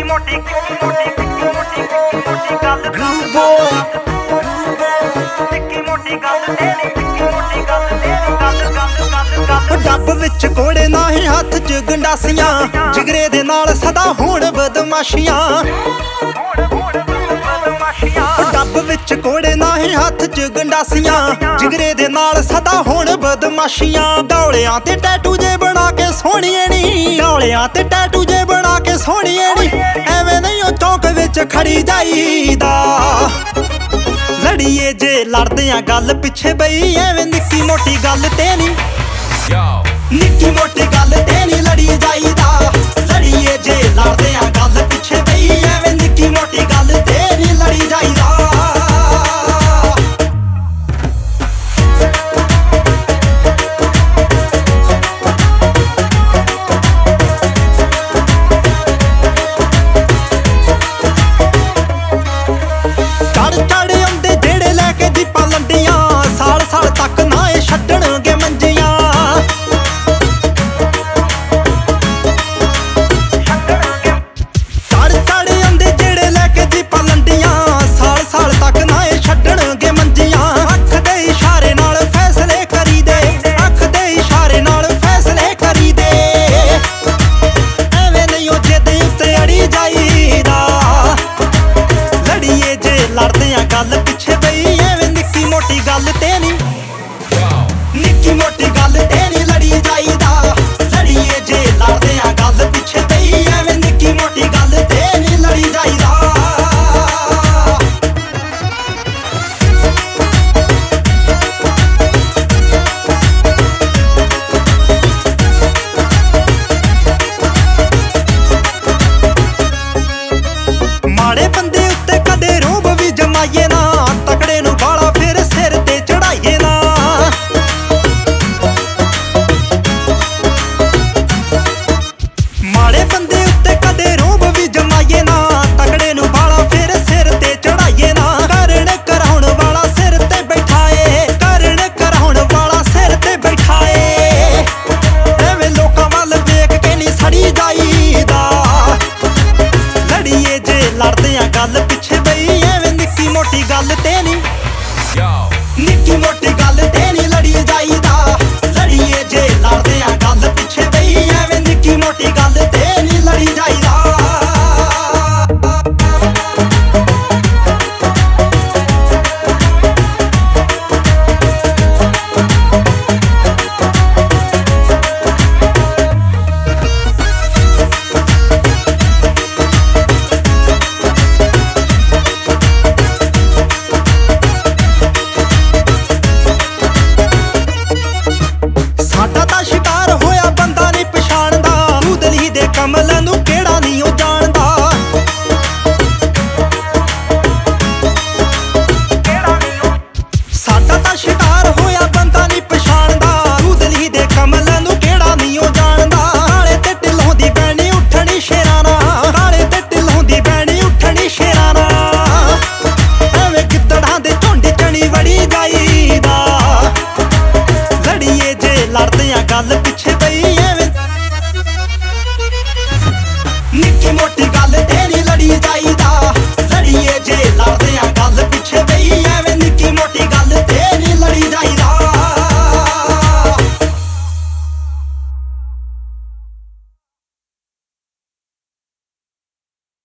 ਡੱਬ ਵਿੱਚ ਕੋੜੇ ਨਾਹੀਂ ਹੱਥ 'ਚ ਗੰਡਾਸੀਆਂ, ਜਿਗਰੇ ਦੇ ਨਾਲ ਸਦਾ ਹੋਣ ਬਦਮਾਸ਼ੀਆਂ। ਡੱਬ ਵਿੱਚ ਕੋੜੇ ਨਾਹੀਂ ਹੱਥ 'ਚ ਗੰਡਾਸੀਆਂ, ਜਿਗਰੇ ਦੇ ਨਾਲ ਸਦਾ ਹੋਣ ਬਦਮਾਸ਼ੀਆਂ। ਡੌਲਿਆਂ ਤੇ ਟੈਟੂ ਜੇ ਬਣਾ ਕੇ ਸੋਹਣੀਏ ਨੀ, ਡੌਲਿਆਂ ਤੇ ਟੈਟੂ ਜੇ ਬਣਾ ਕੇ ਸੋਹਣੀਏ ਨੀ, ਐਵੇਂ ਨਹੀਂ ਉਹ ਚੌਂਕ ਵਿੱਚ ਖੜੀ ਜਾਈਦਾ। ਲੜੀਏ ਜੇ ਲੜਦੇ ਆ ਗੱਲ ਪਿੱਛੇ ਬਈ, ਐਵੇਂ ਨਿੱਕੀ ਮੋਟੀ ਗੱਲ ਤੇ ਨੀ, ਨਿੱਕੀ ਮੋਟੀ ਗੱਲ ਤੇ ਨੀ ਲੜੀ ਜਾਈਦਾ। ਲੜੀਏ ਜੇ ਲੜਦੇ ਆ ਗੱਲ ਪਿੱਛੇ ਬਈ, ਐਵੇਂ ਨਿੱਕੀ ਮੋਟੀ ਗੱਲ ਤੇ ਨੀ ਲੜੀ ਜਾਈਦਾ। ਚੜ ਆਉਂਦੇ ਜਿਹੜੇ ਲੈ ਕੇ ਜੀਪਾਂ ਲੰਡੀਆਂ, ਸਾਲ ਸਾਲ ਤੱਕ ਨਾ ਇਹ ਛੱਡਣਗੇ ਮੰਜੀਆਂ। ਚੜ ਆਉਂਦੇ ਜਿਹੜੇ ਲੈ ਕੇ ਜੀਪਾਂ ਲੰਡੀਆਂ, ਸਾਲ ਸਾਲ ਤੱਕ ਨਾ ਇਹ ਛੱਡਣਗੇ ਮੰਜੀਆਂ। ਅੱਖ ਦੇ ਇਸ਼ਾਰੇ ਨਾਲ ਫੈਸਲੇ ਕਰੀਦੇ, ਅੱਖ ਦੇ ਇਸ਼ਾਰੇ ਨਾਲ ਫੈਸਲੇ ਕਰੀਦੇ, ਐਵੇਂ ਨਹੀਂ ਉਹ ਜਿੱਦ ਉੱਤੇ ਅੜੀ ਜਾਈਦਾ। ਲੜੀਏ ਜੇ ਲੜਦੇ ਆ ਗੱਲ ਪਿੱਛੇ ਬਈ, ਐਵੇਂ ਨਿੱਕੀ ਮੋਟੀ ਗੱਲ ਤੇ ਨੀ, ਨਿੱਕੀ ਮੋਟੀ ਗੱਲ ਤੇ ਨੀ